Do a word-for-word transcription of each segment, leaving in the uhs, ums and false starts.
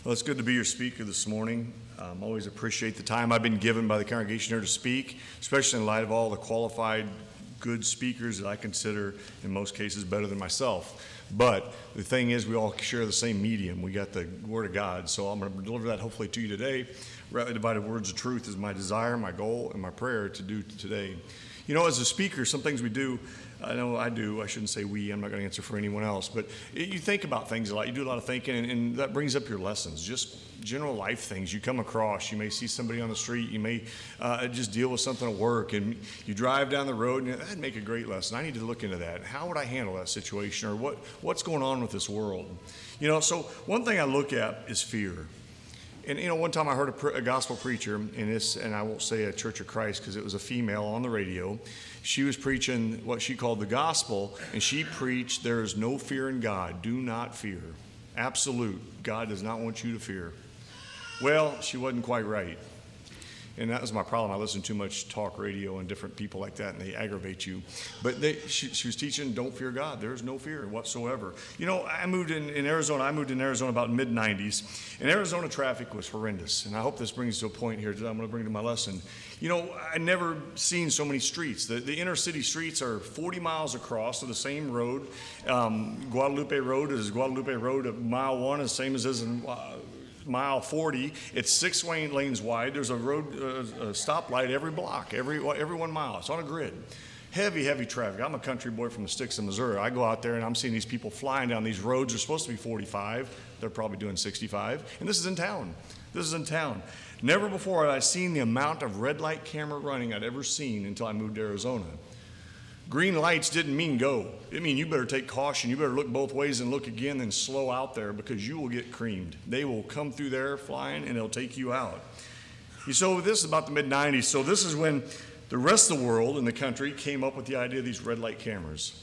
Well, it's good to be your speaker this morning. I um, always appreciate the time I've been given by the congregation here to speak, especially in light of all the qualified, good speakers that I consider, in most cases, better than myself. But the thing is, we all share the same medium. We got the Word of God, so I'm going to deliver that hopefully to you today. Rightly divided words of truth is my desire, my goal, and my prayer to do today. You know, as a speaker, some things we do, I know I do, I shouldn't say we, I'm not going to answer for anyone else, but you think about things a lot, you do a lot of thinking, and, and that brings up your lessons, just general life things you come across. You may see somebody on the street, you may uh, just deal with something at work, and you drive down the road, and you know, that'd make a great lesson. I need to look into that. How would I handle that situation, or what what's going on with this world? You know, so one thing I look at is fear. And, you know, one time I heard a, pre- a gospel preacher, in this, and I won't say a Church of Christ because it was a female on the radio. She was preaching what she called the gospel, and she preached, there is no fear in God. Do not fear. Absolute. God does not want you to fear. Well, she wasn't quite right. And that was my problem. I listened to too much talk radio and different people like that, and they aggravate you. But they, she, she was teaching, don't fear God. There is no fear whatsoever. You know, I moved in, in Arizona. I moved in Arizona about mid nineties, and Arizona traffic was horrendous. And I hope this brings to a point here that I'm going to bring to my lesson. You know, I never seen so many streets. The, the inner city streets are forty miles across of the same road. Um, Guadalupe Road is Guadalupe Road at mile one, the same as is in uh, mile forty. It's six lanes wide. There's a road uh, a stoplight every block, every every one mile. It's on a grid. Heavy, heavy traffic. I'm a country boy from the sticks of Missouri. I go out there and I'm seeing these people flying down these roads. They're supposed to be forty-five. They're probably doing sixty-five. And this is in town. This is in town. Never before had I seen the amount of red light camera running I'd ever seen until I moved to Arizona. Green lights didn't mean go. It mean you better take caution. You better look both ways and look again and slow out there because you will get creamed. They will come through there flying and they'll take you out. So this is about the mid nineties. So this is when the rest of the world in the country came up with the idea of these red light cameras.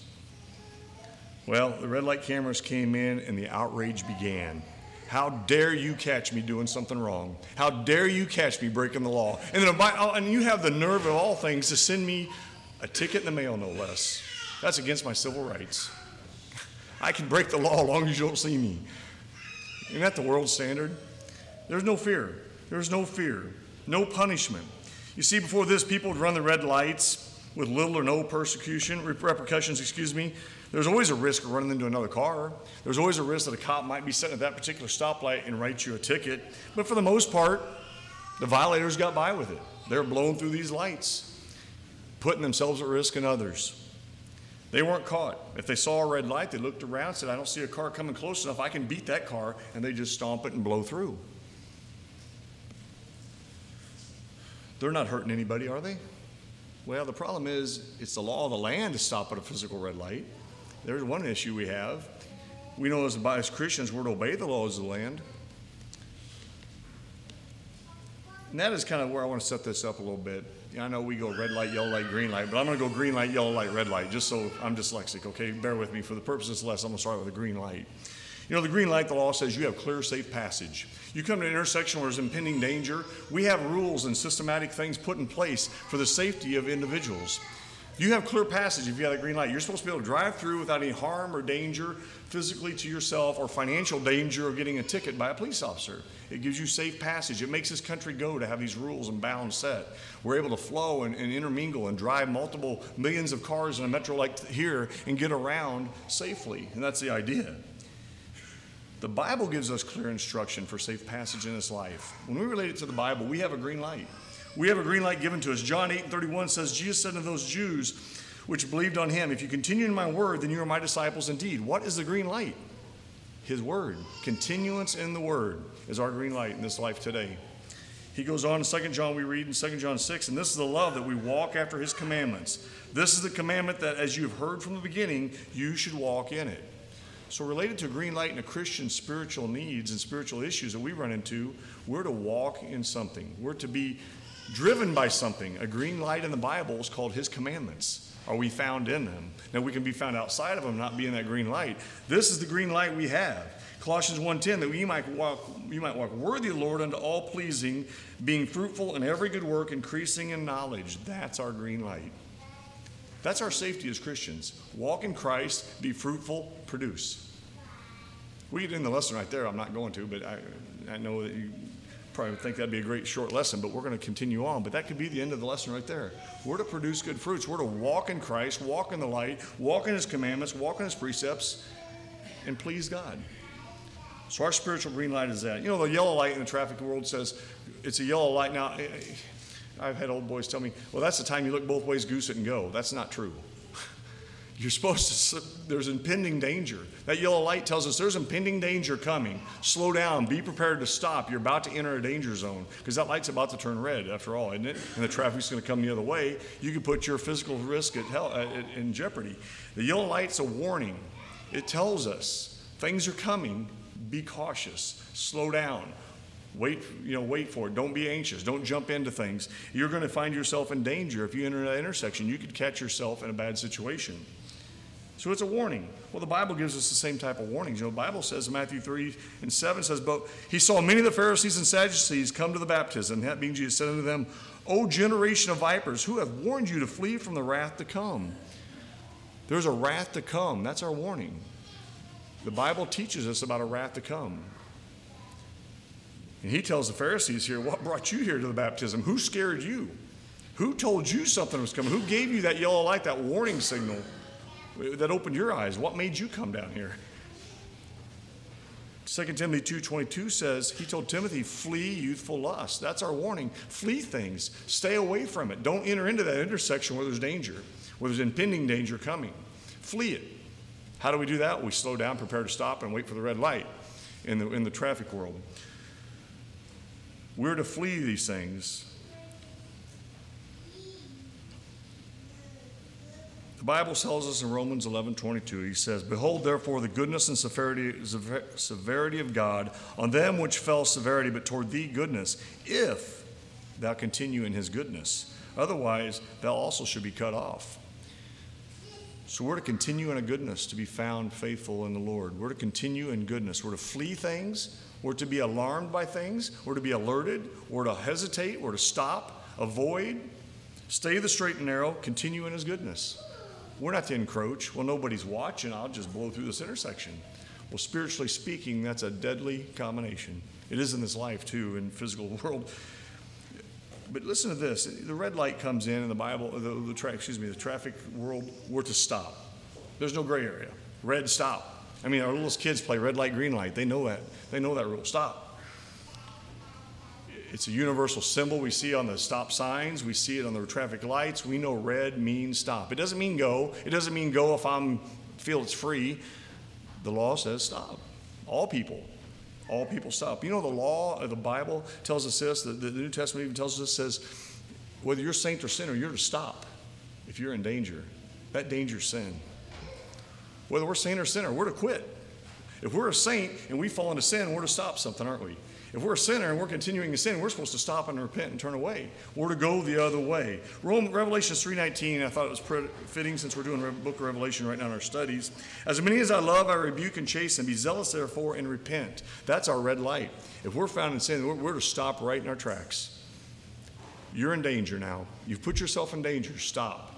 Well, the red light cameras came in and the outrage began. How dare you catch me doing something wrong? How dare you catch me breaking the law? And then and you have the nerve of all things to send me a ticket in the mail, no less. That's against my civil rights. I can break the law as long as you don't see me. Isn't that the world standard? There's no fear. There's no fear. No punishment. You see, before this, people would run the red lights with little or no persecution, repercussions, excuse me. There's always a risk of running into another car. There's always a risk that a cop might be sitting at that particular stoplight and write you a ticket. But for the most part, the violators got by with it. They're blown through these lights, putting themselves at risk and others. They weren't caught. If they saw a red light, they looked around, said, I don't see a car coming close enough, I can beat that car, and they just stomp it and blow through. They're not hurting anybody, are they? Well, the problem is, it's the law of the land to stop at a physical red light. There's one issue we have. We know as, as Christians, we're to obey the laws of the land. And that is kind of where I want to set this up a little bit. I know we go red light, yellow light, green light, but I'm going to go green light, yellow light, red light, just so I'm dyslexic, okay? Bear with me. For the purpose of this lesson, I'm going to start with the green light. You know, the green light, the law says you have clear, safe passage. You come to an intersection where there's impending danger, we have rules and systematic things put in place for the safety of individuals. You have clear passage if you have a green light. You're supposed to be able to drive through without any harm or danger physically to yourself or financial danger of getting a ticket by a police officer. It gives you safe passage. It makes this country go to have these rules and bounds set. We're able to flow and, and intermingle and drive multiple millions of cars in a metro like here and get around safely. And that's the idea. The Bible gives us clear instruction for safe passage in this life. When we relate it to the Bible, we have a green light. We have a green light given to us. John eight and thirty-one says, Jesus said to those Jews which believed on him, if you continue in my word, then you are my disciples indeed. What is the green light? His word. Continuance in the word is our green light in this life today. He goes on in Second John, we read in Second John six, and this is the love that we walk after his commandments. This is the commandment that as you have heard from the beginning, you should walk in it. So related to green light and a Christian's spiritual needs and spiritual issues that we run into, we're to walk in something. We're to be driven by something. A green light in the Bible is called his commandments. Are we found in them? Now we can be found outside of them, not be in that green light. This is the green light we have. Colossians one ten, that we might walk, you might walk worthy of the Lord unto all pleasing, being fruitful in every good work, increasing in knowledge. That's our green light. That's our safety as Christians. Walk in Christ, be fruitful, produce. We get in the lesson right there. I'm not going to, but I, I know that you probably think that'd be a great short lesson, but we're going to continue on. But that could be the end of the lesson right there. We're to produce good fruits. We're to walk in Christ, walk in the light, walk in his commandments, walk in his precepts, and please God. So our spiritual green light is that. You know, the yellow light in the traffic world says it's a yellow light. Now, I've had old boys tell me, well, that's the time you look both ways, goose it, and go. That's not true. You're supposed to, there's impending danger. That yellow light tells us there's impending danger coming. Slow down. Be prepared to stop. You're about to enter a danger zone because that light's about to turn red, after all, isn't it? And the traffic's going to come the other way. You could put your physical risk at hell, uh, in jeopardy. The yellow light's a warning. It tells us things are coming. Be cautious. Slow down. Wait, you know, wait for it. Don't be anxious. Don't jump into things. You're going to find yourself in danger if you enter that intersection. You could catch yourself in a bad situation. So it's a warning. Well, the Bible gives us the same type of warnings. You know, the Bible says in Matthew three and seven says, but he saw many of the Pharisees and Sadducees come to the baptism. That being Jesus said unto them, O generation of vipers, who have warned you to flee from the wrath to come? There's a wrath to come. That's our warning. The Bible teaches us about a wrath to come. And he tells the Pharisees here, what brought you here to the baptism? Who scared you? Who told you something was coming? Who gave you that yellow light, that warning signal that opened your eyes? What made you come down here? Second Timothy two twenty-two says, he told Timothy, flee youthful lust. That's our warning. Flee things. Stay away from it. Don't enter into that intersection where there's danger, where there's impending danger coming. Flee it. How do we do that? We slow down, prepare to stop, and wait for the red light in the, in the traffic world. We're to flee these things. The Bible tells us in Romans eleven twenty-two, he says, behold, therefore, the goodness and severity, severity of God on them which fell severity, but toward thee goodness, if thou continue in his goodness. Otherwise, thou also should be cut off. So we're to continue in a goodness, to be found faithful in the Lord. We're to continue in goodness. We're to flee things. We're to be alarmed by things. We're to be alerted. We're to hesitate. We're to stop, avoid, stay the straight and narrow, continue in his goodness. We're not to encroach. Well, nobody's watching. I'll just blow through this intersection. Well, spiritually speaking, that's a deadly combination. It is in this life, too, in the physical world. But listen to this. The red light comes in in the Bible, the, the tra- excuse me, the traffic world, we're to stop. There's no gray area. Red, stop. I mean, our little kids play red light, green light. They know that. They know that rule. Stop. It's a universal symbol. We see it on the stop signs. We see it on the traffic lights. We know red means stop. It doesn't mean go. It doesn't mean go if I feel it's free. The law says stop. All people. All people stop. You know, the law of the Bible tells us this. The, the New Testament even tells us this, says whether you're saint or sinner, you're to stop if you're in danger. That danger's sin. Whether we're saint or sinner, we're to quit. If we're a saint and we fall into sin, we're to stop something, aren't we? If we're a sinner and we're continuing to sin, we're supposed to stop and repent and turn away. We're to go the other way. Revelation three nineteen, I thought it was fitting since we're doing the book of Revelation right now in our studies. As many as I love, I rebuke and chasten. Be zealous, therefore, and repent. That's our red light. If we're found in sin, we're, we're to stop right in our tracks. You're in danger now. You've put yourself in danger. Stop.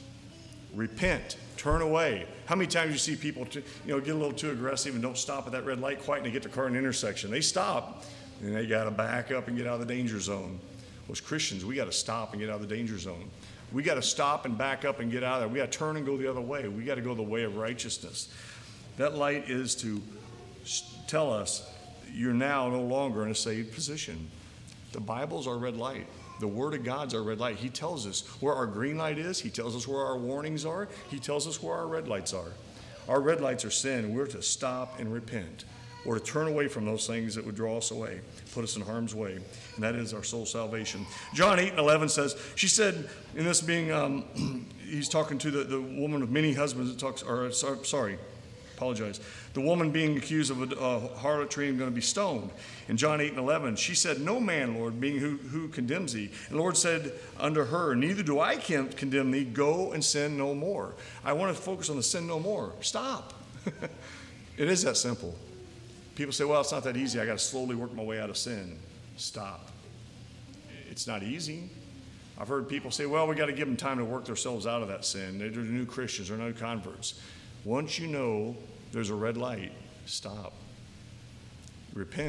Repent. Turn away. How many times you see people to, you know, get a little too aggressive and don't stop at that red light quite and they get their car in an intersection. They stop and they got to back up and get out of the danger zone. Well, as Christians, we got to stop and get out of the danger zone. We got to stop and back up and get out of there. We got to turn and go the other way. We got to go the way of righteousness. That light is to tell us you're now no longer in a saved position. The Bible's our red light. The Word of God's our red light. He tells us where our green light is. He tells us where our warnings are. He tells us where our red lights are. Our red lights are sin. We're to stop and repent. We're to turn away from those things that would draw us away, put us in harm's way. And that is our soul salvation. John eight and eleven says, she said, in this being, um, he's talking to the, the woman of many husbands that talks, or sorry, apologize. The woman being accused of a uh, harlotry and going to be stoned. In John eight and eleven, she said, no man, Lord, being who, who condemns thee. And the Lord said unto her, neither do I condemn thee. Go and sin no more. I want to focus on the sin no more. Stop. It is that simple. People say, well, it's not that easy. I got to slowly work my way out of sin. Stop. It's not easy. I've heard people say, well, we got to give them time to work themselves out of that sin. They're new Christians. They're new converts. Once you know there's a red light, stop. Repent.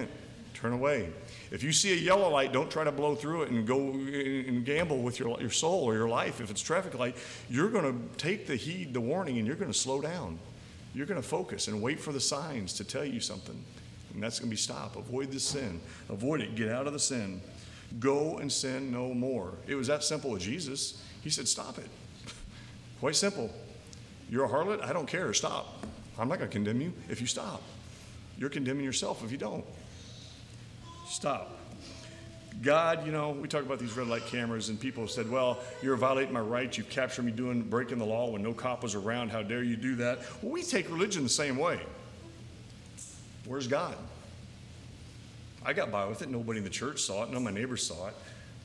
Turn away. If you see a yellow light, don't try to blow through it and go and gamble with your, your soul or your life. If it's a traffic light, you're going to take the heed, the warning, and you're going to slow down. You're going to focus and wait for the signs to tell you something. And that's going to be stop. Avoid the sin. Avoid it. Get out of the sin. Go and sin no more. It was that simple with Jesus. He said, stop it. Quite simple. You're a harlot? I don't care. Stop. I'm not going to condemn you if you stop. You're condemning yourself if you don't. Stop. God, you know, we talk about these red light cameras, and people have said, well, you're violating my rights. You've captured me doing, breaking the law when no cop was around. How dare you do that? Well, we take religion the same way. Where's God? I got by with it. Nobody in the church saw it. None of my neighbors saw it.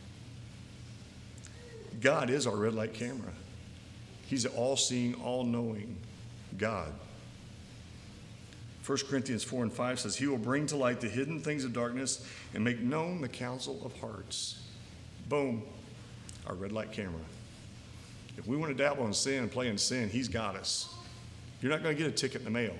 God is our red light camera. He's an all-seeing, all-knowing God. First Corinthians four and five says, he will bring to light the hidden things of darkness and make known the counsel of hearts. Boom, our red light camera. If we want to dabble in sin and play in sin, he's got us. You're not going to get a ticket in the mail.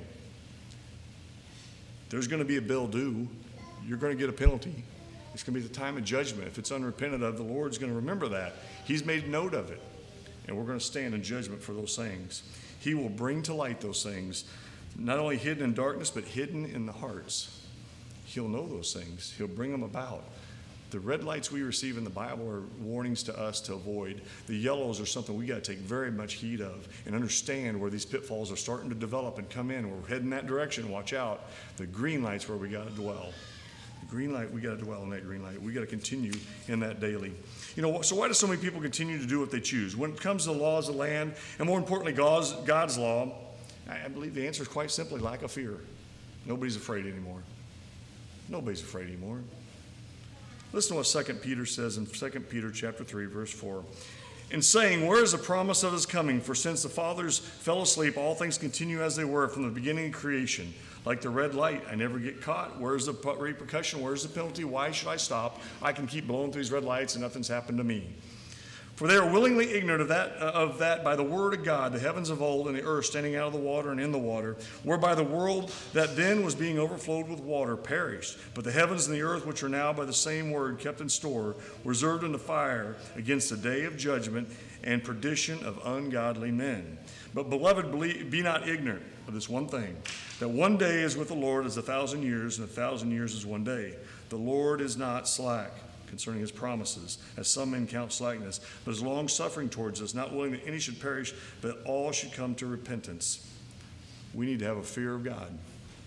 There's going to be a bill due. You're going to get a penalty. It's going to be the time of judgment. If it's unrepented of, the Lord's going to remember that. He's made note of it. And we're going to stand in judgment for those things. He will bring to light those things, not only hidden in darkness, but hidden in the hearts. He'll know those things. He'll bring them about. The red lights we receive in the Bible are warnings to us to avoid. The yellows are something we got to take very much heed of and understand where these pitfalls are starting to develop and come in. We're heading that direction. Watch out. The green light's where we got to dwell. The green light, we got to dwell in that green light. We got to continue in that daily. You know, so why do so many people continue to do what they choose? When it comes to the laws of the land, and more importantly, God's, God's law, I believe the answer is quite simply lack of fear. Nobody's afraid anymore. Nobody's afraid anymore. Listen to what Second Peter says in Second Peter chapter three, verse four. In saying, where is the promise of his coming? For since the fathers fell asleep, all things continue as they were from the beginning of creation. Like the red light, I never get caught. Where's the repercussion? Where's the penalty? Why should I stop? I can keep blowing through these red lights and nothing's happened to me. For they are willingly ignorant of that, uh, of that by the word of God, the heavens of old and the earth standing out of the water and in the water, whereby the world that then was being overflowed with water perished. But the heavens and the earth, which are now by the same word kept in store, reserved unto fire against the day of judgment and perdition of ungodly men. But beloved, believe, be not ignorant of this one thing, that one day is with the Lord as a thousand years, and a thousand years is one day. The Lord is not slack concerning his promises, as some men count slackness, but is long-suffering towards us, not willing that any should perish, but all should come to repentance. We need to have a fear of God.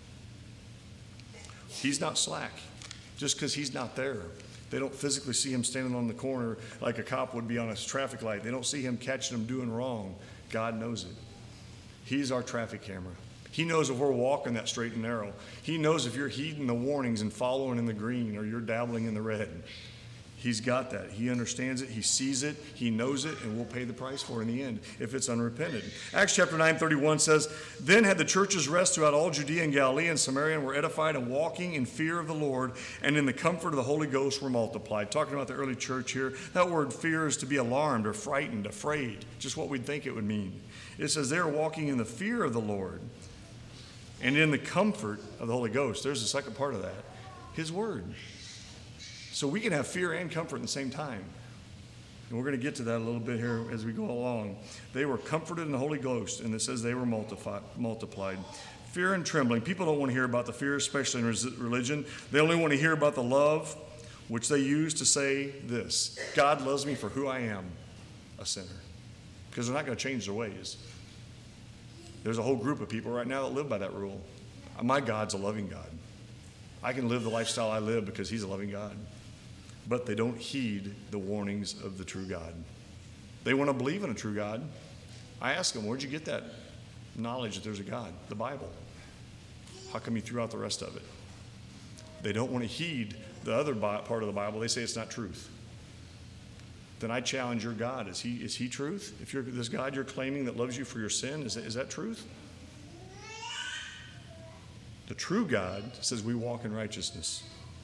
He's not slack, just because he's not there. They don't physically see him standing on the corner like a cop would be on a traffic light. They don't see him catching them doing wrong. God knows it. He's our traffic camera. He knows if we're walking that straight and narrow. He knows if you're heeding the warnings and following in the green or you're dabbling in the red. He's got that. He understands it. He sees it. He knows it, and we'll pay the price for it in the end if it's unrepented. Acts chapter nine thirty-one says, Then had the churches rest throughout all Judea and Galilee and Samaria, and were edified and walking in fear of the Lord, and in the comfort of the Holy Ghost were multiplied. Talking about the early church here, that word fear is to be alarmed or frightened, afraid, just what we'd think it would mean. It says they are walking in the fear of the Lord and in the comfort of the Holy Ghost. There's the second part of that, his word. So we can have fear and comfort at the same time. And we're going to get to that a little bit here as we go along. They were comforted in the Holy Ghost, and it says they were multiplied. multiplied. Fear and trembling. People don't want to hear about the fear, especially in religion. They only want to hear about the love, which they use to say this: God loves me for who I am, a sinner. Because they're not going to change their ways. There's a whole group of people right now that live by that rule. My God's a loving God. I can live the lifestyle I live because he's a loving God. But they don't heed the warnings of the true God. They want to believe in a true God. I ask them, where'd you get that knowledge that there's a God? The Bible. How come you threw out the rest of it? They don't want to heed the other part of the Bible. They say it's not truth. Then I challenge your God. Is he, is he truth? If you're this God you're claiming that loves you for your sin, is that, is that truth? The true God says we walk in righteousness.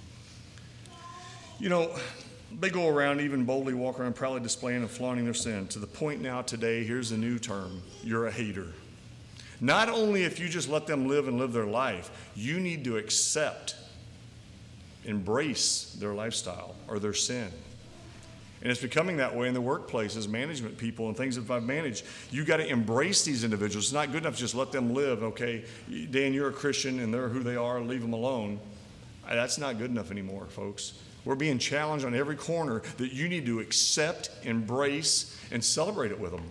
You know, they go around even boldly walk around proudly displaying and flaunting their sin. To the point now today, here's a new term. You're a hater. Not only if you just let them live and live their life, you need to accept embrace their lifestyle or their sin. And it's becoming that way in the workplace as management people and things that I've managed. You got to embrace these individuals. It's not good enough to just let them live. Okay, Dan, you're a Christian and they're who they are. Leave them alone. That's not good enough anymore, folks. We're being challenged on every corner that you need to accept, embrace, and celebrate it with them.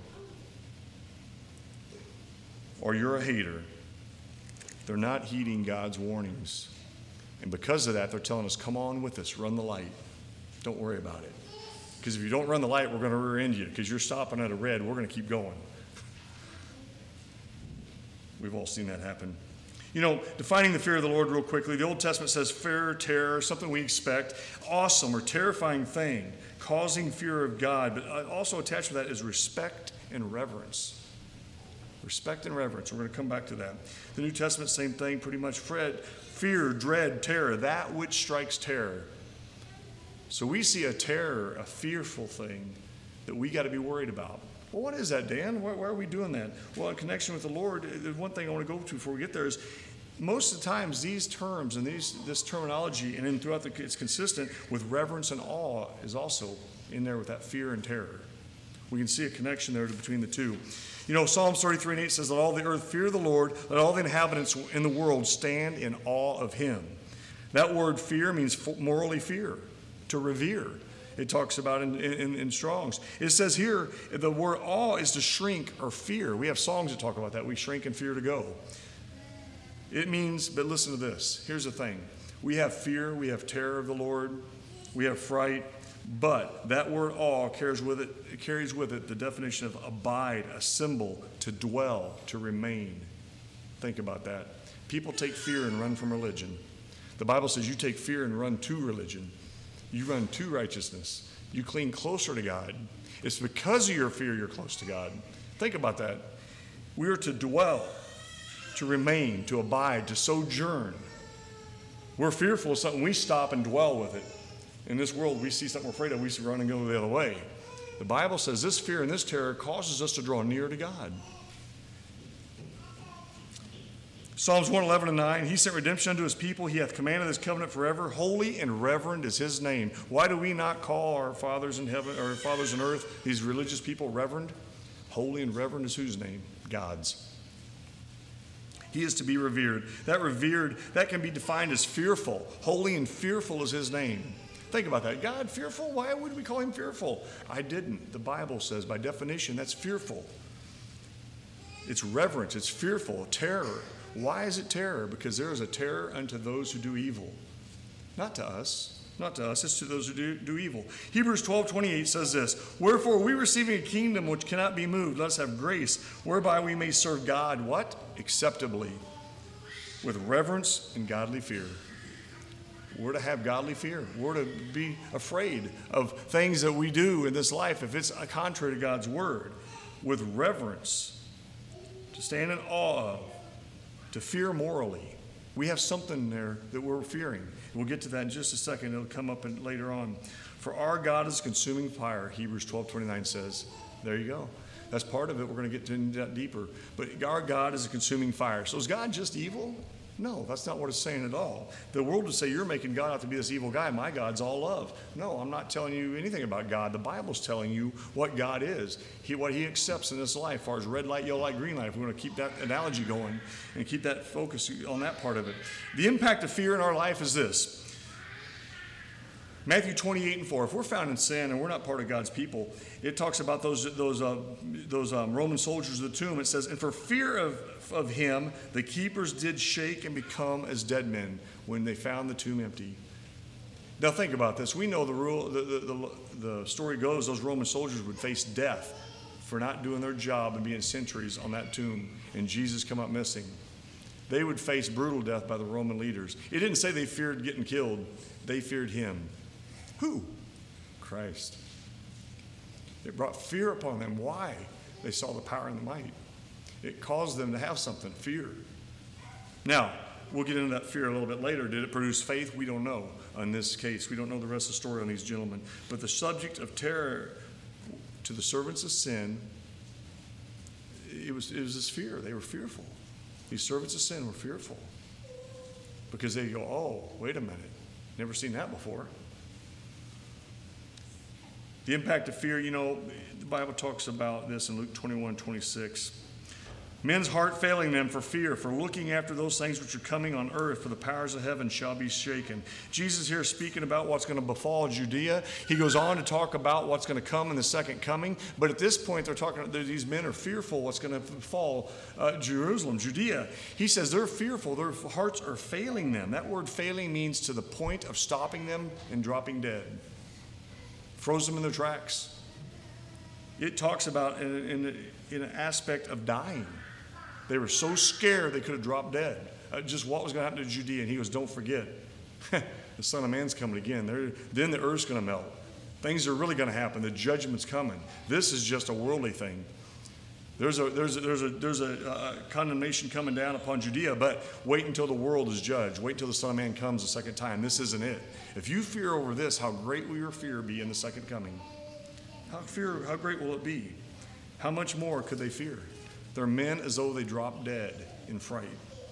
Or you're a hater. They're not heeding God's warnings. And because of that, they're telling us, come on with us, run the light. Don't worry about it. Because if you don't run the light, we're going to rear end you. Because you're stopping at a red, we're going to keep going. We've all seen that happen. You know, defining the fear of the Lord real quickly, the Old Testament says fear, terror, something we expect, awesome or terrifying thing, causing fear of God. But also attached to that is respect and reverence. Respect and reverence. We're going to come back to that. The New Testament, same thing, pretty much. Fred, fear, dread, terror, that which strikes terror. So we see a terror, a fearful thing that we got to be worried about. Well, what is that, Dan? Why, why are we doing that? Well, in connection with the Lord, there's one thing I want to go to before we get there is most of the times these terms and these this terminology, and then throughout the, it's consistent with reverence and awe is also in there with that fear and terror. We can see a connection there between the two. You know, Psalms thirty-three and eight says, let all the earth fear the Lord, let all the inhabitants in the world stand in awe of him. That word fear means morally fear, to revere. It talks about in, in, in Strong's. It says here, the word awe is to shrink or fear. We have songs that talk about that. We shrink and fear to go. It means, but listen to this. Here's the thing. We have fear, we have terror of the Lord, we have fright, but that word awe carries with it, it carries with it the definition of abide, a symbol, to dwell, to remain. Think about that. People take fear and run from religion. The Bible says you take fear and run to religion. You run to righteousness. You cling closer to God. It's because of your fear you're close to God. Think about that. We are to dwell, to remain, to abide, to sojourn. We're fearful of something, we stop and dwell with it. In this world, we see something we're afraid of, we run and go the other way. The Bible says this fear and this terror causes us to draw near to God. Psalms one eleven and nine, he sent redemption unto his people. He hath commanded his covenant forever. Holy and reverend is his name. Why do we not call our fathers in heaven or fathers in earth, these religious people, reverend? Holy and reverend is whose name? God's. He is to be revered. That revered, that can be defined as fearful. Holy and fearful is his name. Think about that. God, fearful? Why would we call him fearful? I didn't. The Bible says, by definition, that's fearful. It's reverence. It's fearful. Terror. Why is it terror? Because there is a terror unto those who do evil. Not to us. Not to us. It's to those who do, do evil. Hebrews twelve twenty-eight says this, wherefore we receiving a kingdom which cannot be moved, let us have grace, whereby we may serve God, what? Acceptably, with reverence and godly fear. We're to have godly fear. We're to be afraid of things that we do in this life if it's contrary to God's word. With reverence, to stand in awe of, to fear morally. We have something there that we're fearing. We'll get to that in just a second. It'll come up in, later on. For our God is consuming fire, Hebrews twelve twenty-nine says. There you go. That's part of it. We're going to get into that deeper. But our God is a consuming fire. So is God just evil? No, that's not what it's saying at all. The world would say you're making God out to be this evil guy. My God's all love. No, I'm not telling you anything about God. The Bible's telling you what God is, he, what he accepts in this life, as far as red light, yellow light, green light. If we want to keep that analogy going and keep that focus on that part of it. The impact of fear in our life is this. Matthew twenty-eight and four, if we're found in sin and we're not part of God's people, it talks about those those uh, those um, Roman soldiers of the tomb. It says, and for fear of, of him, the keepers did shake and become as dead men when they found the tomb empty. Now think about this. We know the rule, the, the, the, the story goes, those Roman soldiers would face death for not doing their job and being sentries on that tomb, and Jesus come up missing. They would face brutal death by the Roman leaders. It didn't say they feared getting killed. They feared him. Who? Christ. It brought fear upon them. Why? They saw the power and the might. It caused them to have something, fear. Now, we'll get into that fear a little bit later. Did it produce faith? We don't know in this case. We don't know the rest of the story on these gentlemen. But the subject of terror to the servants of sin, it was, it was this fear. They were fearful. These servants of sin were fearful. Because they go, oh, wait a minute. Never seen that before. The impact of fear, you know, the Bible talks about this in Luke twenty-one, twenty-six. Men's heart failing them for fear, for looking after those things which are coming on earth, for the powers of heaven shall be shaken. Jesus here is speaking about what's going to befall Judea. He goes on to talk about what's going to come in the second coming. But at this point, they're talking, these men are fearful what's going to befall uh, Jerusalem, Judea. He says they're fearful. Their hearts are failing them. That word failing means to the point of stopping them and dropping dead. Froze them in their tracks. It talks about in, in, in an aspect of dying. They were so scared they could have dropped dead. Uh, just what was going to happen to Judea. And he goes, don't forget, the Son of Man's coming again. They're, then the earth's going to melt. Things are really going to happen. The judgment's coming. This is just a worldly thing. There's a, there's a, there's a, there's a uh, condemnation coming down upon Judea, but wait until the world is judged. Wait until the Son of Man comes a second time. This isn't it. If you fear over this, how great will your fear be in the second coming? How fear, how great will it be? How much more could they fear? They're men as though they dropped dead in fright.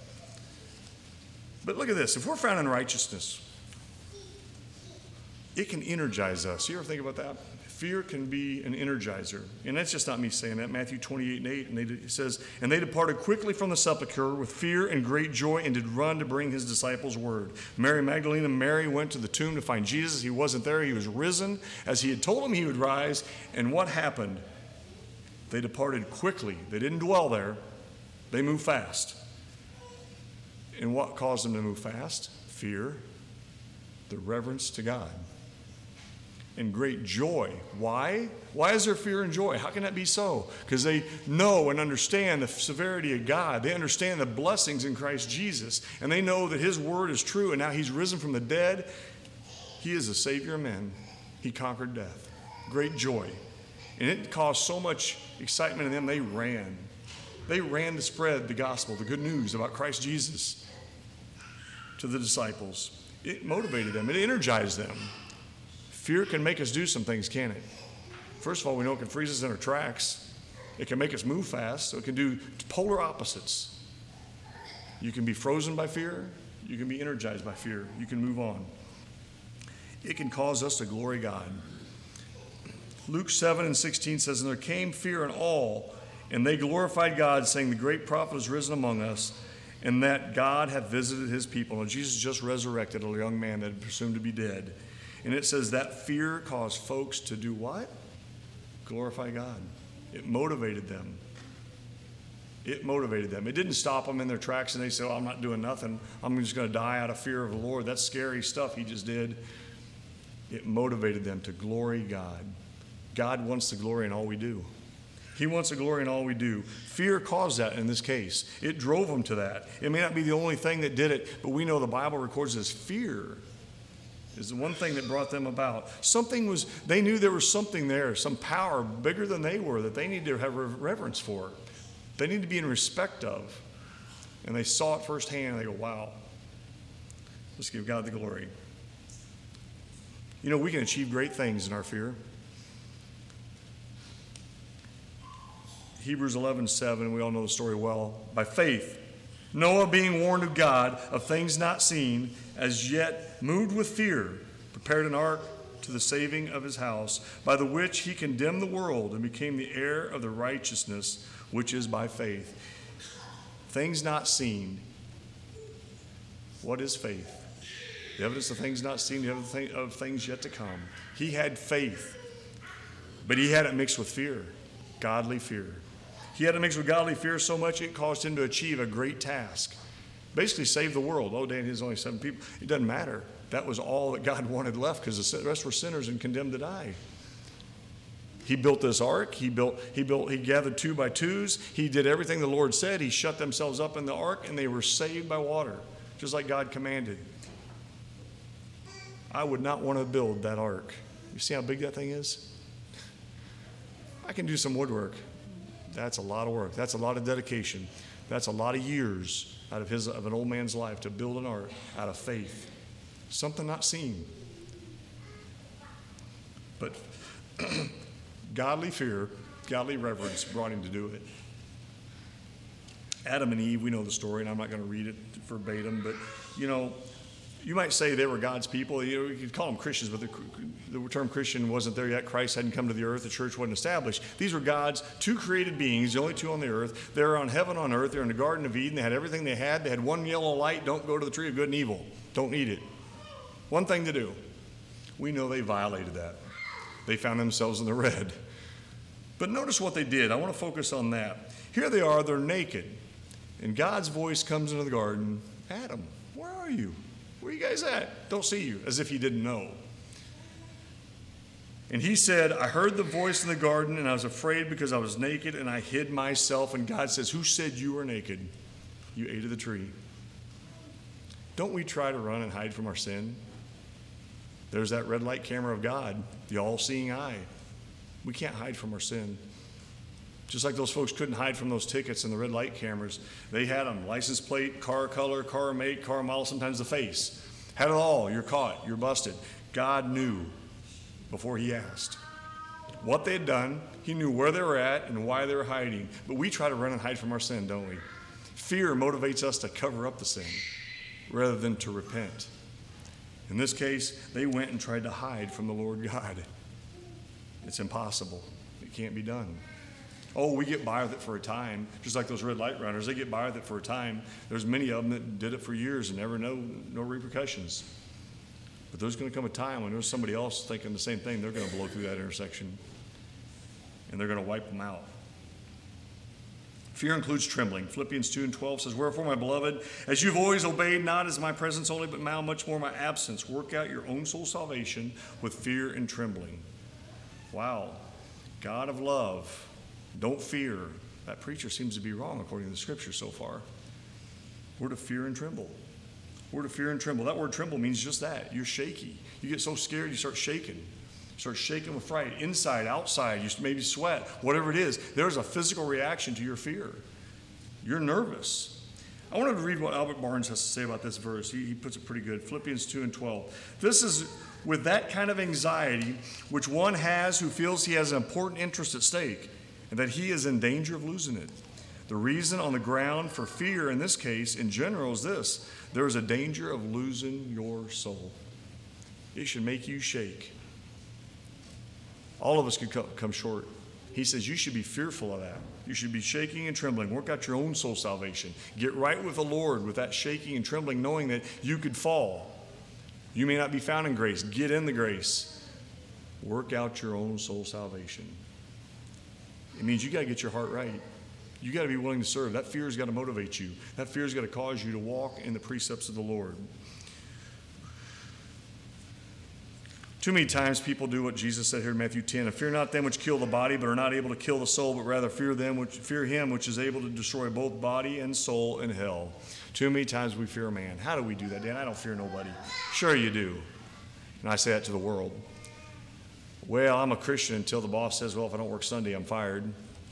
But look at this. If we're found in righteousness, it can energize us. You ever think about that? Fear can be an energizer. And that's just not me saying that. Matthew twenty-eight and eight, and they, it says, and they departed quickly from the sepulchre with fear and great joy and did run to bring his disciples word. Mary Magdalene and Mary went to the tomb to find Jesus. He wasn't there. He was risen as he had told them he would rise. And what happened? They departed quickly. They didn't dwell there. They moved fast. And what caused them to move fast? Fear, the reverence to God, and great joy. Why? Why is there fear and joy? How can that be so? Because they know and understand the severity of God. They understand the blessings in Christ Jesus. And they know that his word is true. And now he's risen from the dead. He is the Savior of men. He conquered death. Great joy. And it caused so much excitement in them, they ran. They ran to spread the gospel, the good news about Christ Jesus to the disciples. It motivated them. It energized them. Fear can make us do some things, can't it? First of all, we know it can freeze us in our tracks. It can make us move fast, so it can do polar opposites. You can be frozen by fear. You can be energized by fear. You can move on. It can cause us to glory God. Luke seven and sixteen says, and there came fear and awe, and they glorified God, saying, the great prophet is risen among us, and that God hath visited his people. Now, Jesus just resurrected a young man that had presumed to be dead. And it says that fear caused folks to do what? Glorify God. It motivated them. It motivated them. It didn't stop them in their tracks and they said, oh, I'm not doing nothing. I'm just going to die out of fear of the Lord. That's scary stuff he just did. It motivated them to glory God. God wants the glory in all we do. He wants the glory in all we do. Fear caused that in this case. It drove them to that. It may not be the only thing that did it, but we know the Bible records as fear is the one thing that brought them about. Something was, they knew there was something there, some power bigger than they were that they needed to have reverence for. They need to be in respect of. And they saw it firsthand and they go, wow, let's give God the glory. You know, we can achieve great things in our fear. Hebrews eleven seven, we all know the story well. By faith, Noah, being warned of God of things not seen, as yet moved with fear, prepared an ark to the saving of his house, by the which he condemned the world and became the heir of the righteousness which is by faith. Things not seen. What is faith? The evidence of things not seen, the evidence of things yet to come. He had faith, but he had it mixed with fear, godly fear. He had it mixed with godly fear so much it caused him to achieve a great task. Basically save the world. Oh, Dan, there's only seven people. It doesn't matter. That was all that God wanted left because the rest were sinners and condemned to die. He built this ark. He built, he built, he gathered two by twos. He did everything the Lord said. He shut themselves up in the ark and they were saved by water, just like God commanded. I would not want to build that ark. You see how big that thing is? I can do some woodwork. That's a lot of work. That's a lot of dedication. That's a lot of years out of his of an old man's life to build an ark out of faith. Something not seen. But godly fear, godly reverence brought him to do it. Adam and Eve, we know the story, and I'm not going to read it verbatim, but, you know, You might say they were God's people. You know, you could call them Christians, but the, the term Christian wasn't there yet. Christ hadn't come to the earth. The church wasn't established. These were God's two created beings, the only two on the earth. They were on heaven on earth. They were in the Garden of Eden. They had everything they had. They had one yellow light. Don't go to the tree of good and evil. Don't eat it. One thing to do. We know they violated that. They found themselves in the red. But notice what they did. I want to focus on that. Here they are. They're naked. And God's voice comes into the garden. Adam, where are you? Where are you guys at? Don't see you, as if he didn't know. And he said, I heard the voice in the garden, and I was afraid because I was naked, and I hid myself. And God says, who said you were naked? You ate of the tree. Don't we try to run and hide from our sin? There's that red light camera of God, the all-seeing eye. We can't hide from our sin. Just like those folks couldn't hide from those tickets and the red light cameras. They had them, license plate, car color, car make, car model, sometimes the face. Had it all. You're caught. You're busted. God knew before he asked what they had done. He knew where they were at and why they were hiding. But we try to run and hide from our sin, don't we? Fear motivates us to cover up the sin rather than to repent. In this case, they went and tried to hide from the Lord God. It's impossible. It can't be done. Oh, we get by with it for a time, just like those red light runners. They get by with it for a time. There's many of them that did it for years and never know no repercussions. But there's going to come a time when there's somebody else thinking the same thing. They're going to blow through that intersection, and they're going to wipe them out. Fear includes trembling. Philippians two and twelve says, wherefore, my beloved, as you've always obeyed, not as my presence only, but now much more my absence, work out your own soul salvation with fear and trembling. Wow. God of love. Don't fear. That preacher seems to be wrong according to the scripture so far. We're to fear and tremble. We're to fear and tremble. That word tremble means just that. You're shaky. You get so scared you start shaking. You start shaking with fright. Inside, outside, you maybe sweat. Whatever it is, there's a physical reaction to your fear. You're nervous. I wanted to read what Albert Barnes has to say about this verse. He, he puts it pretty good. Philippians two and twelve. This is with that kind of anxiety which one has who feels he has an important interest at stake, and that he is in danger of losing it. The reason on the ground for fear in this case, in general, is this. There is a danger of losing your soul. It should make you shake. All of us could come short. He says you should be fearful of that. You should be shaking and trembling. Work out your own soul salvation. Get right with the Lord with that shaking and trembling, knowing that you could fall. You may not be found in grace. Get in the grace. Work out your own soul salvation. It means you got to get your heart right. You got to be willing to serve. That fear has got to motivate you. That fear has got to cause you to walk in the precepts of the Lord. Too many times people do what Jesus said here in Matthew ten. And fear not them which kill the body, but are not able to kill the soul, but rather fear them which fear him which is able to destroy both body and soul in hell. Too many times we fear man. How do we do that, Dan? I don't fear nobody. Sure you do. And I say that to the world. Well, I'm a Christian until the boss says, well, if I don't work Sunday, I'm fired.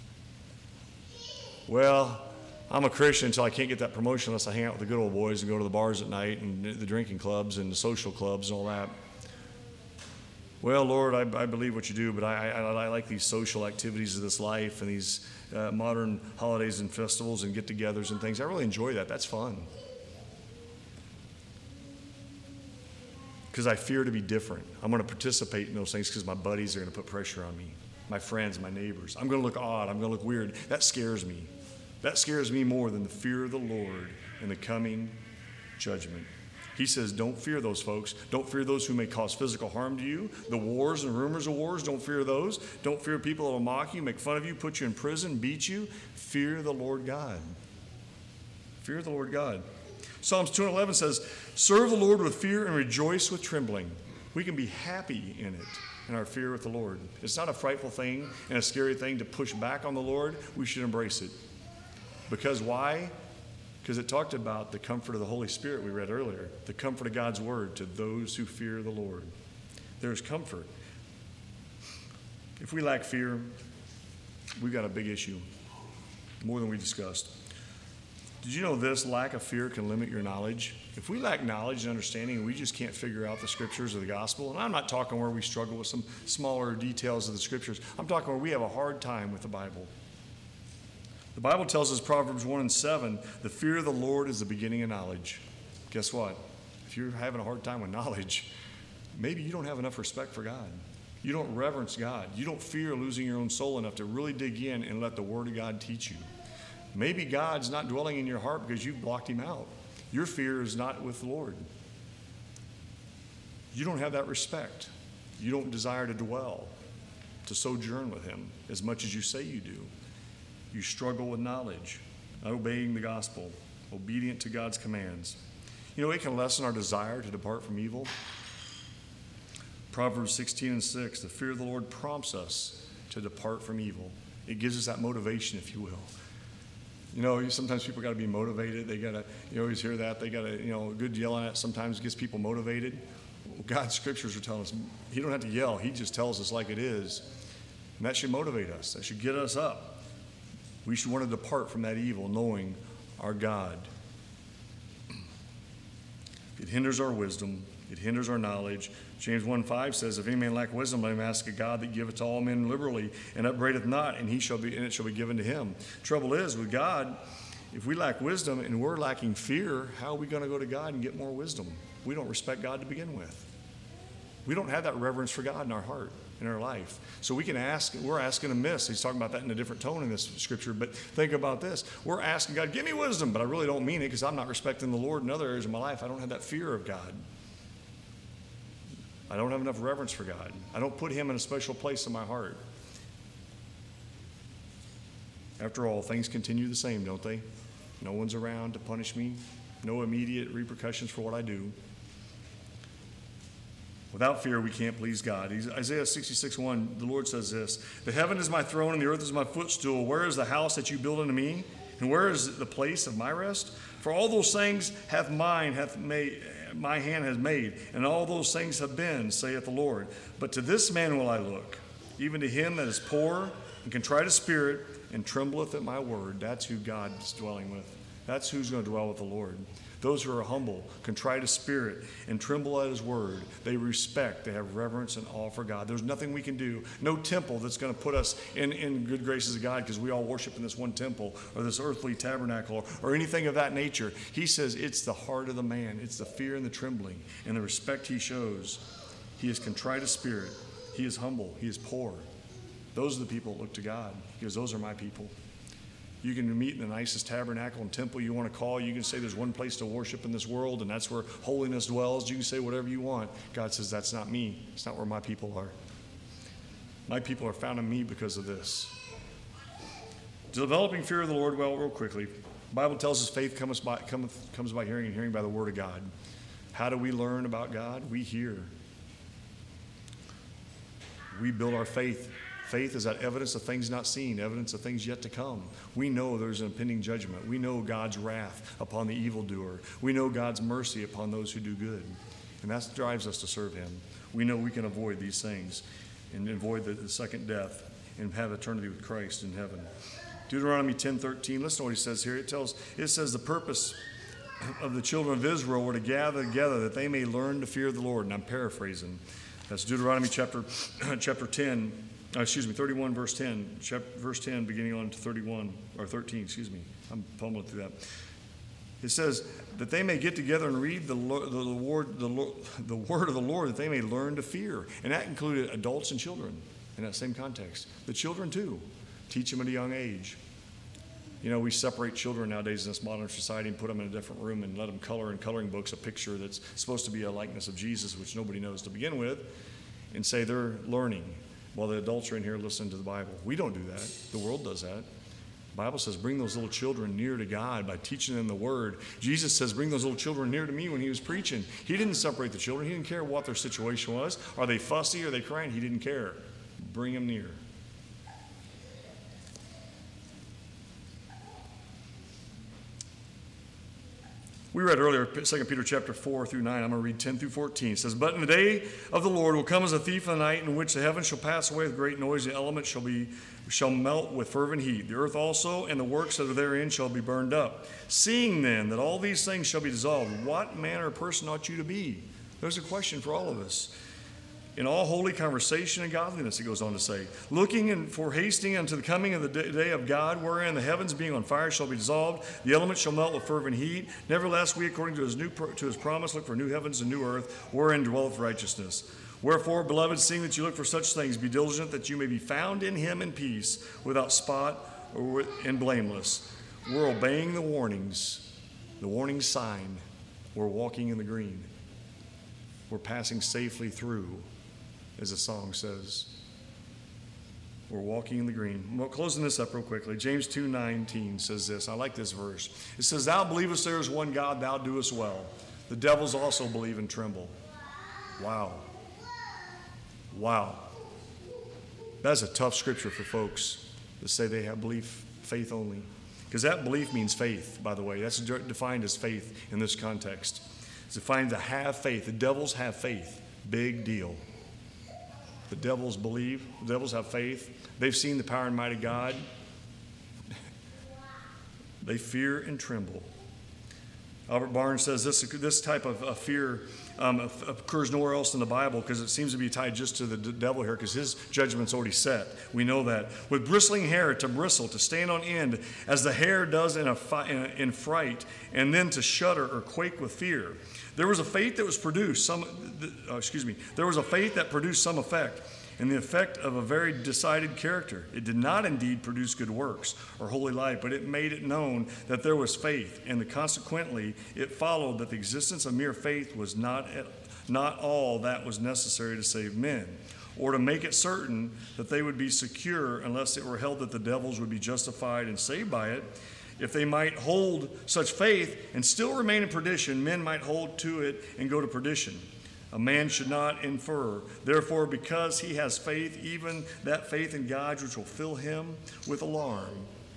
Well, I'm a Christian until I can't get that promotion unless I hang out with the good old boys and go to the bars at night and the drinking clubs and the social clubs and all that. Well, Lord, I, I believe what you do, but I, I, I like these social activities of this life and these uh, modern holidays and festivals and get-togethers and things. I really enjoy that. That's fun. Because I fear to be different. I'm going to participate in those things because my buddies are going to put pressure on me. My friends, my neighbors. I'm going to look odd. I'm going to look weird. That scares me. That scares me more than the fear of the Lord and the coming judgment. He says, don't fear those folks. Don't fear those who may cause physical harm to you. The wars and rumors of wars, don't fear those. Don't fear people that will mock you, make fun of you, put you in prison, beat you. Fear the Lord God. Fear the Lord God. Psalms two and eleven says, serve the Lord with fear and rejoice with trembling. We can be happy in it, in our fear with the Lord. It's not a frightful thing and a scary thing to push back on the Lord. We should embrace it. Because why? Because it talked about the comfort of the Holy Spirit we read earlier, the comfort of God's word to those who fear the Lord. There's comfort. If we lack fear, we've got a big issue, more than we discussed. Did you know this? Lack of fear can limit your knowledge. If we lack knowledge and understanding and we just can't figure out the scriptures of the gospel, and I'm not talking where we struggle with some smaller details of the scriptures, I'm talking where we have a hard time with the Bible. The Bible tells us, Proverbs one and seven, the fear of the Lord is the beginning of knowledge. Guess what? if you're having a hard time with knowledge, maybe you don't have enough respect for God. You don't reverence God. You don't fear losing your own soul enough to really dig in and let the Word of God teach you. Maybe God's not dwelling in your heart because you've blocked him out. Your fear is not with the Lord. You don't have that respect. You don't desire to dwell, to sojourn with him as much as you say you do. You struggle with knowledge, obeying the gospel, obedient to God's commands. You know, it can lessen our desire to depart from evil. Proverbs sixteen and six, the fear of the Lord prompts us to depart from evil. It gives us that motivation, if you will. You know, sometimes people got to be motivated. They got to, you always hear that. They got to, you know, good yelling at sometimes gets people motivated. Well, God's scriptures are telling us he don't have to yell. He just tells us like it is. And that should motivate us. That should get us up. We should want to depart from that evil, knowing our God. It hinders our wisdom. It hinders our knowledge. James one five says, if any man lack wisdom, let him ask of God that giveth to all men liberally and upbraideth not, and he shall be, and it shall be given to him. Trouble is, with God, if we lack wisdom and we're lacking fear, how are we going to go to God and get more wisdom? We don't respect God to begin with. We don't have that reverence for God in our heart, in our life. So we can ask, we're asking amiss. He's talking about that in a different tone in this scripture, but think about this. We're asking God, give me wisdom, but I really don't mean it because I'm not respecting the Lord in other areas of my life. I don't have that fear of God. I don't have enough reverence for God. I don't put him in a special place in my heart. After all, things continue the same, don't they? No one's around to punish me. No immediate repercussions for what I do. Without fear, we can't please God. Isaiah sixty-six one, the Lord says this, the heaven is my throne and the earth is my footstool. Where is the house that you build unto me? And where is the place of my rest? For all those things hath mine, hath made, my hand has made, and all those things have been, saith the Lord. But to this man will I look, even to him that is poor and contrite of spirit, and trembleth at my word. That's who God is dwelling with. That's who's going to dwell with the Lord. Those who are humble, contrite of spirit, and tremble at his word. They respect, they have reverence and awe for God. There's nothing we can do, no temple that's going to put us in, in good graces of God because we all worship in this one temple or this earthly tabernacle or, or anything of that nature. He says it's the heart of the man. It's the fear and the trembling and the respect he shows. He is contrite of spirit. He is humble. He is poor. Those are the people that look to God because those are my people. You can meet in the nicest tabernacle and temple you want to call. You can say there's one place to worship in this world, and that's where holiness dwells. You can say whatever you want. God says, that's not me. It's not where my people are. My people are found in me because of this. Developing fear of the Lord, well, real quickly. The Bible tells us faith comes by, comes, comes by hearing, and hearing by the word of God. How do we learn about God? We hear. We build our faith. Faith is that evidence of things not seen, evidence of things yet to come. We know there's an impending judgment. We know God's wrath upon the evildoer. We know God's mercy upon those who do good. And that drives us to serve him. We know we can avoid these things and avoid the, the second death and have eternity with Christ in heaven. Deuteronomy ten thirteen, listen to what he says here. It tells, it says the purpose of the children of Israel were to gather together that they may learn to fear the Lord. And I'm paraphrasing. That's Deuteronomy chapter, chapter ten. Uh, excuse me, thirty-one, verse ten, chapter, verse ten, beginning on to thirty-one, or thirteen, excuse me. I'm fumbling through that. It says, that they may get together and read the, the, the, word, the, the word of the Lord, that they may learn to fear. And that included adults and children in that same context. The children, too. Teach them at a young age. You know, we separate children nowadays in this modern society and put them in a different room and let them color in coloring books a picture that's supposed to be a likeness of Jesus, which nobody knows to begin with, and say they're learning. While the adults are in here listening to the Bible. We don't do that. The world does that. The Bible says bring those little children near to God by teaching them the Word. Jesus says bring those little children near to me when he was preaching. He didn't separate the children. He didn't care what their situation was. Are they fussy? Are they crying? He didn't care. Bring them near. We read earlier, Second Peter chapter four through nine. I'm going to read ten through fourteen. It says, but in the day of the Lord will come as a thief in the night, in which the heavens shall pass away with great noise, the elements shall be shall melt with fervent heat. The earth also and the works that are therein shall be burned up. Seeing then that all these things shall be dissolved, what manner of person ought you to be? There's a question for all of us. in all holy conversation and godliness, it goes on to say, looking and for hasting unto the coming of the day of God, wherein the heavens being on fire shall be dissolved, the elements shall melt with fervent heat. Nevertheless, we, according to his new to his promise, look for new heavens and new earth, wherein dwelleth righteousness. Wherefore, beloved, seeing that you look for such things, be diligent that you may be found in him in peace, without spot or with, and blameless. We're obeying the warnings, the warning sign. We're walking in the green. We're passing safely through, as the song says. We're walking in the green. Well, closing this up real quickly. James two nineteen says this. I like this verse. It says, thou believest there is one God, thou doest well. The devils also believe and tremble. Wow. Wow. That's a tough scripture for folks to say they have belief, faith only. Because that belief means faith, by the way. That's defined as faith in this context. It's defined to have faith. The devils have faith. Big deal. The devils believe. The devils have faith. They've seen the power and might of God. They fear and tremble. Albert Barnes says this, this type of uh, fear um, occurs nowhere else in the Bible because it seems to be tied just to the d- devil here because his judgment's already set. We know that. With bristling hair to bristle, to stand on end, as the hare does in, a fi- in, a, in fright, and then to shudder or quake with fear. There was a faith that was produced, some, uh, excuse me, there was a faith that produced some effect, and the effect of a very decided character. It did not indeed produce good works or holy life, but it made it known that there was faith, and that consequently it followed that the existence of mere faith was not, not all that was necessary to save men, or to make it certain that they would be secure unless it were held that the devils would be justified and saved by it. If they might hold such faith and still remain in perdition, men might hold to it and go to perdition. A man should not infer, therefore, because he has faith, even that faith in God which will fill him with alarm,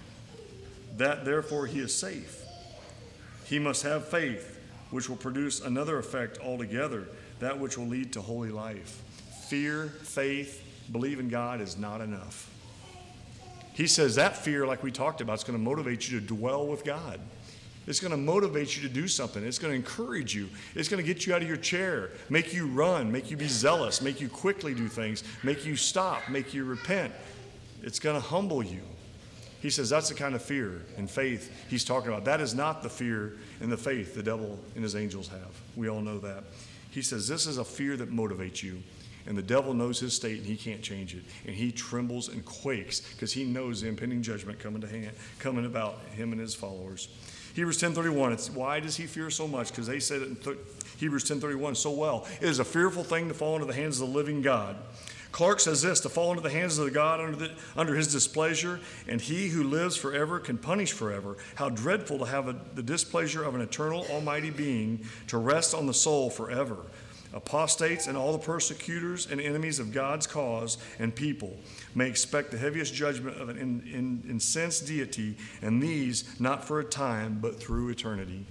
that therefore he is safe. He must have faith, which will produce another effect altogether, that which will lead to holy life. Fear, faith, believe in God is not enough. He says that fear, like we talked about, is going to motivate you to dwell with God. It's going to motivate you to do something. It's going to encourage you. It's going to get you out of your chair, make you run, make you be zealous, make you quickly do things, make you stop, make you repent. It's going to humble you. He says that's the kind of fear and faith he's talking about. That is not the fear and the faith the devil and his angels have. We all know that. He says this is a fear that motivates you. And the devil knows his state and he can't change it. And he trembles and quakes because he knows the impending judgment coming to hand, coming about him and his followers. Hebrews ten thirty-one, it's why does he fear so much? Because they said it in th- Hebrews ten thirty-one so well. It is a fearful thing to fall into the hands of the living God. Clark says this, to fall into the hands of the God under, the, under his displeasure, and he who lives forever can punish forever. How dreadful to have a, the displeasure of an eternal almighty being to rest on the soul forever. Apostates and all the persecutors and enemies of God's cause and people may expect the heaviest judgment of an in, in, incensed deity, and these not for a time, but through eternity.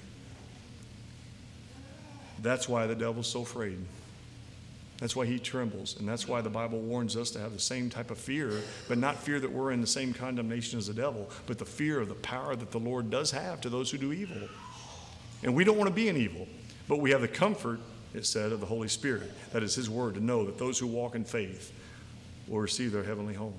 That's why the devil's so afraid. That's why he trembles, and that's why the Bible warns us to have the same type of fear, but not fear that we're in the same condemnation as the devil, but the fear of the power that the Lord does have to those who do evil. And we don't want to be in evil, but we have the comfort, it said, of the Holy Spirit. That is his word to know that those who walk in faith will receive their heavenly home.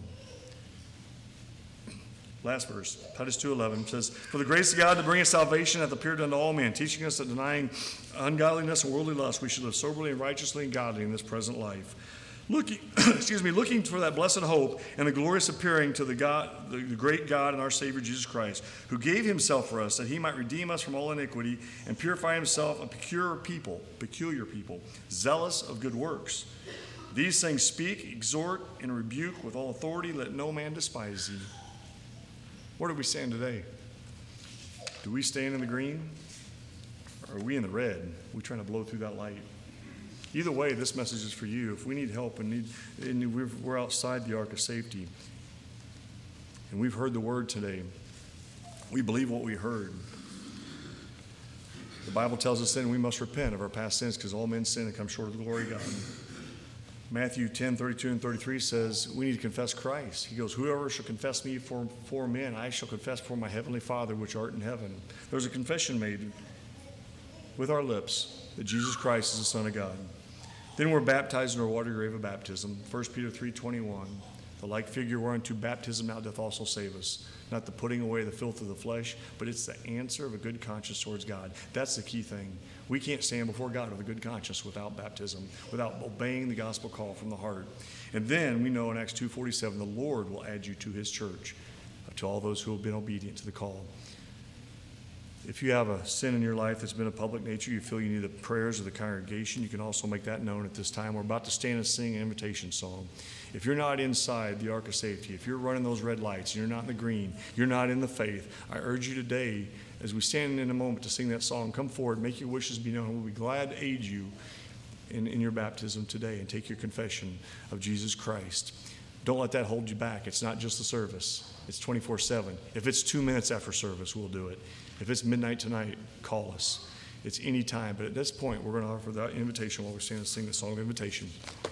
Last verse, Titus two eleven says, for the grace of God to bring us salvation hath appeared unto all men, teaching us that denying ungodliness and worldly lust, we should live soberly and righteously and godly in this present life. Looking, excuse me, looking for that blessed hope and the glorious appearing to the God, the, the great God and our Savior Jesus Christ, who gave himself for us that he might redeem us from all iniquity and purify himself a peculiar people, peculiar people, zealous of good works. These things speak, exhort, and rebuke with all authority. Let no man despise thee. Where do we stand today? Do we stand in the green? Or are we in the red? Are we trying to blow through that light? Either way, this message is for you. If we need help and, need, and we're outside the ark of safety, and we've heard the word today, we believe what we heard. The Bible tells us then we must repent of our past sins because all men sin and come short of the glory of God. Matthew ten thirty-two and thirty-three says we need to confess Christ. He goes, whoever shall confess me for, for men, I shall confess for my heavenly Father which art in heaven. There's a confession made with our lips that Jesus Christ is the Son of God. Then we're baptized in our water grave of baptism. First Peter three twenty-one. The like figure whereunto baptism now doth also save us. Not the putting away the filth of the flesh, but it's the answer of a good conscience towards God. That's the key thing. We can't stand before God with a good conscience without baptism, without obeying the gospel call from the heart. And then we know in Acts two forty-seven, the Lord will add you to his church, to all those who have been obedient to the call. If you have a sin in your life that's been of public nature, you feel you need the prayers of the congregation, you can also make that known at this time. We're about to stand and sing an invitation song. If you're not inside the ark of safety, if you're running those red lights, and you're not in the green, you're not in the faith, I urge you today, as we stand in a moment to sing that song, come forward, make your wishes be known. We'll be glad to aid you in, in your baptism today and take your confession of Jesus Christ. Don't let that hold you back. It's not just the service. It's twenty-four seven. If it's two minutes after service, we'll do it. If it's midnight tonight, call us. It's any time. But at this point, we're going to offer that invitation while we're standing and sing the song of invitation.